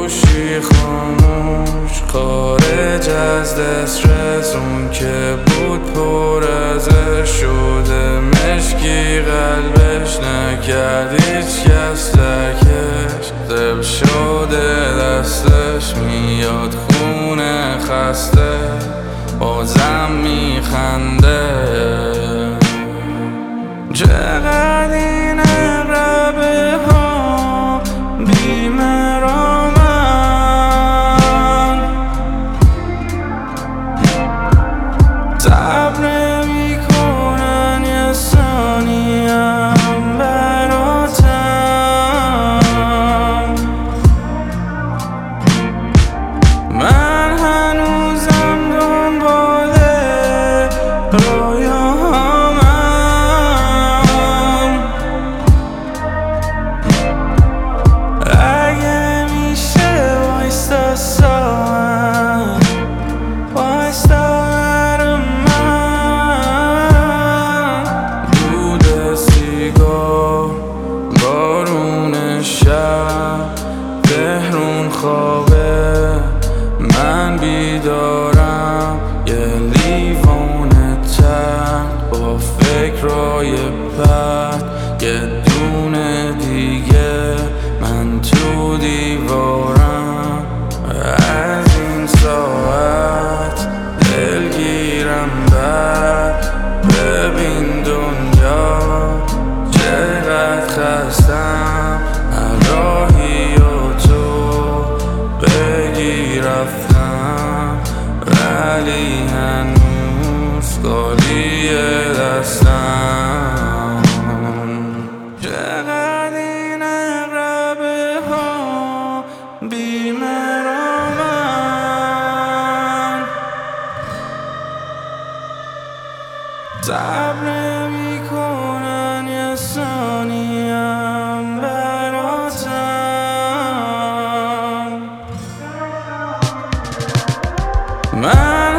گوشی خاموش خارج از دسترس، اون که بود پر ازش شده مشکی قلبش، نکرد هیچ کس ترکش، دل شده دستش، میاد خونه خسته بازم میخنده. چقدر این عقربه ها بی‌مرامن، صبر نمی‌کنن یه ثانیه هم براتم. من هنوزم دنبال رویاهامم، اگه میشه وایستا ساعت، وایستا برا من. دود سیگار، بارون شب، تهرون خوابه، من بیدارم، یه لیوان تن با فکرای بد، یه دونه دیگه من تو دیوارم. از این ساعت دلگیرم بد، ببین دنیا چقدر خستم، هر راهی و تو بگی رفتم، ولی هنوز خالی دستم. چقدر این عقربه ها بی‌مرامن، صبر نمی‌کنن یه ثانیه هم براتم. من